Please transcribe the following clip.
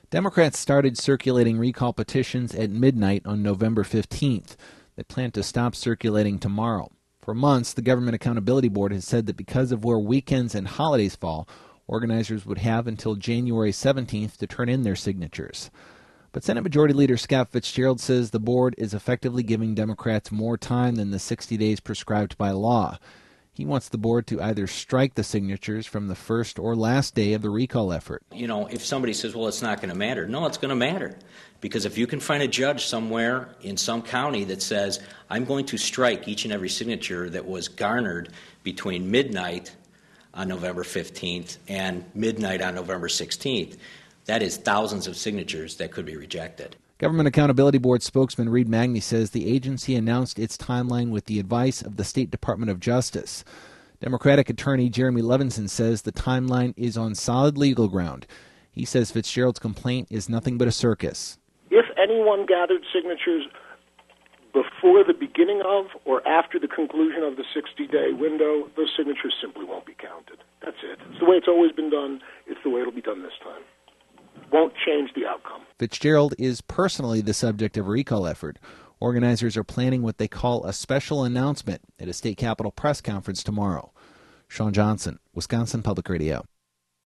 Democrats started circulating recall petitions at midnight on November 15th. They plan to stop circulating tomorrow. For months, the Government Accountability Board has said that because of where weekends and holidays fall, organizers would have until January 17th to turn in their signatures. But Senate Majority Leader Scott Fitzgerald says the board is effectively giving Democrats more time than the 60 days prescribed by law. He wants the board to either strike the signatures from the first or last day of the recall effort. You know, if somebody says, well, it's not going to matter. No, it's going to matter. Because if you can find a judge somewhere in some county that says, I'm going to strike each and every signature that was garnered between midnight on November 15th and midnight on November 16th, that is thousands of signatures that could be rejected. Government Accountability Board spokesman Reed Magny says the agency announced its timeline with the advice of the State Department of Justice. Democratic attorney Jeremy Levinson says the timeline is on solid legal ground. He says Fitzgerald's complaint is nothing but a circus. If anyone gathered signatures before the beginning of or after the conclusion of the 60-day window, those signatures simply won't be counted. That's it. It's the way it's always been done. It's the way it'll be done this time. Won't change the outcome. Fitzgerald is personally the subject of a recall effort. Organizers are planning what they call a special announcement at a state capitol press conference tomorrow. Sean Johnson, Wisconsin Public Radio.